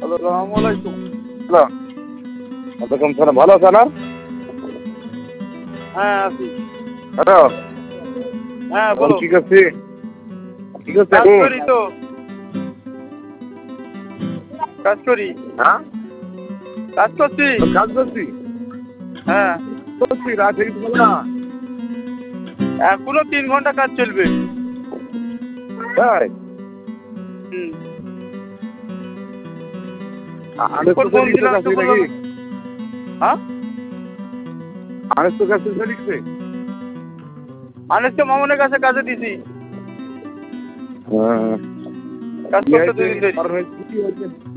আসসালামু আলাইকুম। ওয়ালাইকুম সালাম, ভালো আছেন? আর হ্যাঁ আছি। হ্যালো, হ্যাঁ এখন বলো। কি করছি? কি করছি কাজ এখন? করি তো, কাজ করি, হ্যাঁ, কাজ করছি। কাজ করছি হ্যাঁ, করছি রাত থেকে বলো না। এখনো 3 ঘন্টা কাজ চলবে। তাই হুম। আনেস তো ফোন লিখছে দিলাম তো কাছে বললাম। নাকি? হ্যাঁ, আনেস তো কাছে লিখছে। আনেসকে মামনের কাছে কাজে দিছি। হ্যাঁ, কাজ কি করতে হয়েছে? 2 দিন ধরে। কারণ হয়েছে কি হয়েছে?